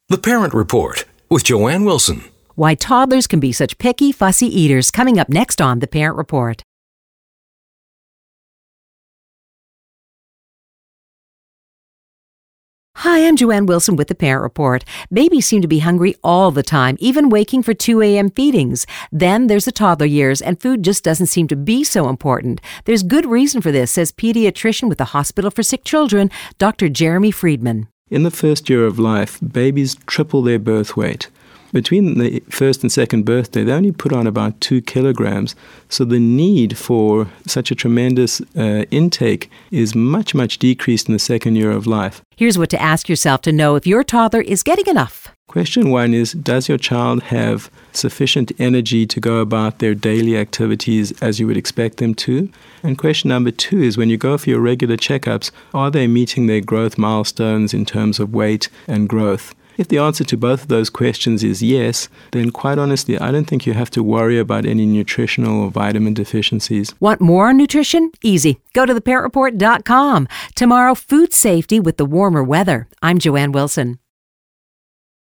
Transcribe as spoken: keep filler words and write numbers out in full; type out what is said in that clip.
The Parent Report with Joanne Wilson. Why toddlers can be such picky, fussy eaters, coming up next on The Parent Report. Hi, I'm Joanne Wilson with The Parent Report. Babies seem to be hungry all the time, even waking for two a.m. feedings. Then there's the toddler years, and food just doesn't seem to be so important. There's good reason for this, says pediatrician with the Hospital for Sick Children, Doctor Jeremy Friedman. In the first year of life, babies triple their birth weight. Between the first and second birthday, they only put on about two kilograms. So the need for such a tremendous uh, intake is much, much decreased in the second year of life. Here's what to ask yourself to know if your toddler is getting enough. Question one is, does your child have sufficient energy to go about their daily activities as you would expect them to? And question number two is, when you go for your regular checkups, are they meeting their growth milestones in terms of weight and growth? If the answer to both of those questions is yes, then quite honestly, I don't think you have to worry about any nutritional or vitamin deficiencies. Want more on nutrition? Easy. Go to the parent report dot com. Tomorrow, food safety with the warmer weather. I'm Joanne Wilson.